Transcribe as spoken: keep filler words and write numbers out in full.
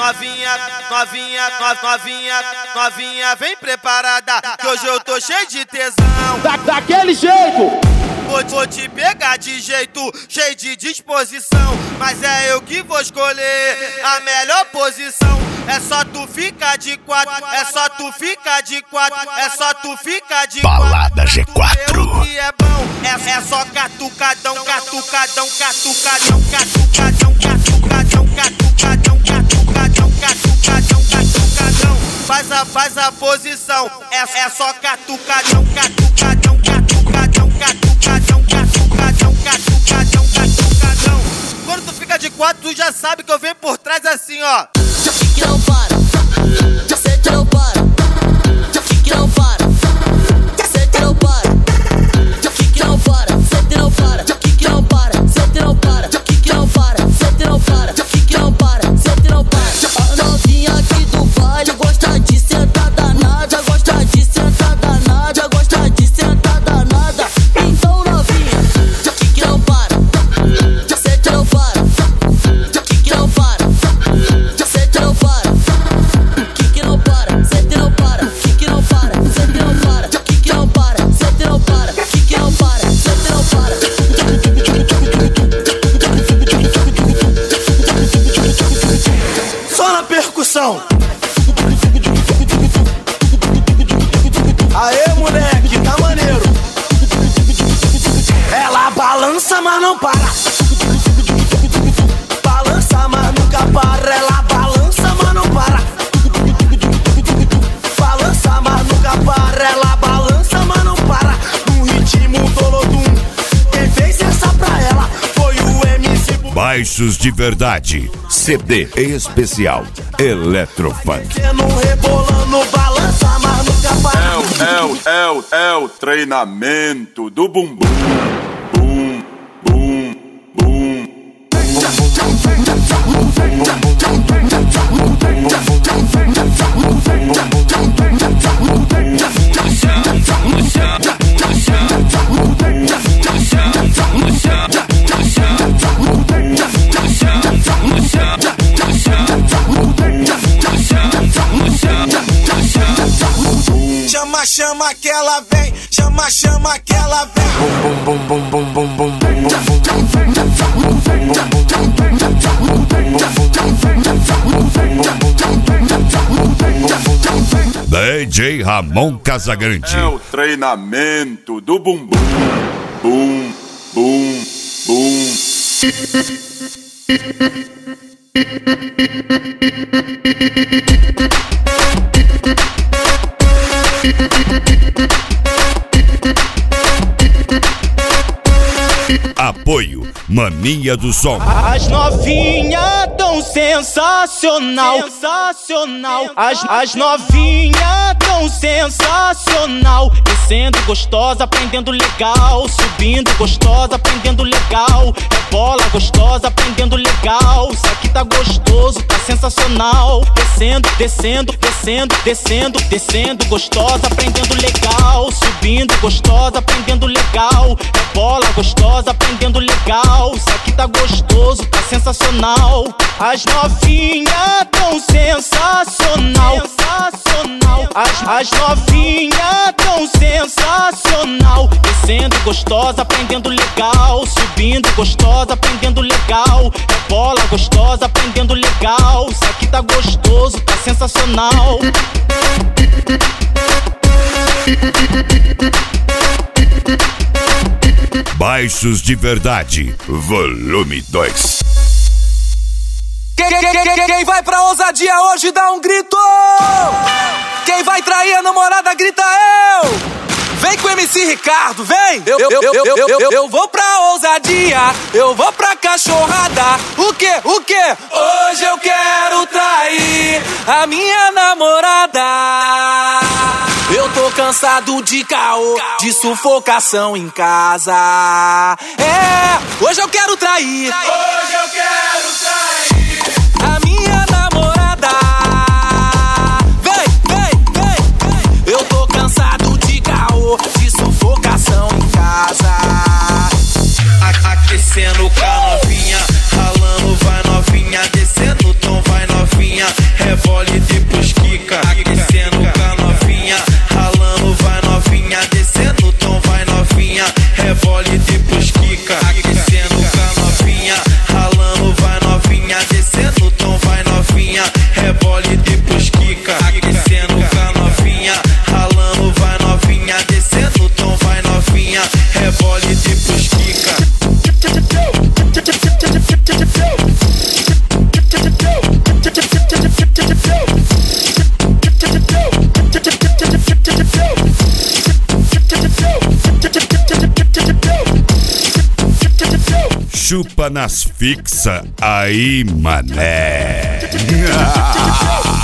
novinha, novinha, novinha, novinha, vem preparada, que hoje eu tô cheio de tesão. Da, daquele jeito! Vou, vou te pegar de jeito, cheio de disposição, mas é eu que vou escolher a melhor posição. É só tu ficar de quatro, é só tu ficar de quatro, é só tu ficar de quatro. Balada G quatro. O que é bom, é, é só catucadão, catucadão, catucadão, catucadão, catucadão, catucadão, catucadão, catucadão, catucadão. Faz a, faz a posição, é, é só catucadão, catucadão, catucadão, catucadão, catucadão, catucadão, catucadão. Quando tu fica de quatro, tu já sabe que eu venho por trás assim, ó. Que não para, sei que não para, que não para, sei que não para, que não para, sei que não para, que não para, sei que não para, que não para, sei que não para, que não para, sei que não para. A novinha aqui do baile gosta de sentar danada, gosta de sentar danada, gosta de sentar danada. Então novinha, que não para, sei que não para, que não para. Só na percussão. Aê, moleque, tá maneiro. Ela balança, mas não para. Balança, mas nunca para. Ela balança, mas não para. Balança, mas nunca para. Ela balança, mas não para. No ritmo dolodum. Quem fez essa pra ela foi o M C Baixos de Verdade, C D especial Eletrofunk. rebolando, balança, mas nunca para. É o, é o, é o, é o treinamento do bumbum. Bum, bum, bum. Chama, chama que ela vem, chama, chama que ela vem. Bum, bum, bum, bum, bum, bum, bum, D J Ramon Casagrande. É o treinamento do bumbum. Bum, bum, bum. Apoio Mania do Som. As novinhas tão sensacional, sensacional. As, as novinhas tão sensacional. Descendo gostosa, aprendendo legal. Subindo gostosa, aprendendo legal. É bola gostosa, aprendendo legal. Isso aqui tá gostoso, tá sensacional. Descendo, descendo, descendo, descendo, descendo gostosa, aprendendo legal. Subindo gostosa, aprendendo legal. É bola gostosa, aprendendo legal. Isso aqui tá gostoso, tá sensacional. As novinhas tão sensacional, sensacional. As, as novinhas tão sensacional. Descendo gostosa, aprendendo legal. Subindo gostosa, aprendendo legal. É bola gostosa, aprendendo legal. Isso aqui tá gostoso, tá sensacional. Baixos de Verdade, volume dois. Quem, quem, quem, quem vai pra ousadia hoje dá um grito. Quem vai trair a namorada grita eu. Vem com o M C Ricardo, vem. Eu, eu, eu, eu, eu, eu, eu vou pra ousadia, eu vou pra cachorrada. O que, o que? Hoje eu quero trair a minha namorada. Eu tô cansado de caô, de sufocação em casa. É, hoje eu quero trair. Hoje eu quero trair a minha namorada. Vem, vem, vem, vem. Eu tô cansado de caô, de sufocação em casa. Aquecendo com a novinha, ralando vai novinha, descendo tom vai novinha. chupa nas fixa aí, mané.